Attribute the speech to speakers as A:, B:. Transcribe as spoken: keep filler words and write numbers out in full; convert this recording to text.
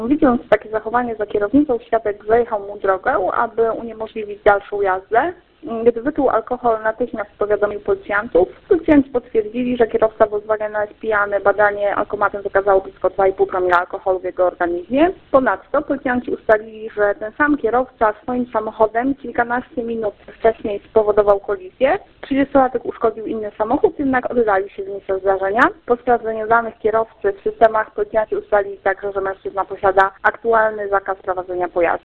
A: Widząc takie zachowanie za kierownicą, świadek zajechał mu drogę, aby uniemożliwić dalszą jazdę. Gdy wypił alkohol, natychmiast powiadomił policjantów. Policjanci potwierdzili, że kierowca Volkswagena jest pijany. Badanie alkomatem wykazało blisko dwa i pół promila alkoholu w jego organizmie. Ponadto policjanci ustalili, że ten sam kierowca swoim samochodem kilkanaście minut wcześniej spowodował kolizję. trzydziestolatek uszkodził inny samochód, jednak oddalił się z miejsca zdarzenia. Po sprawdzeniu danych kierowcy w systemach policjanci ustalili także, że mężczyzna posiada aktualny zakaz prowadzenia pojazdu.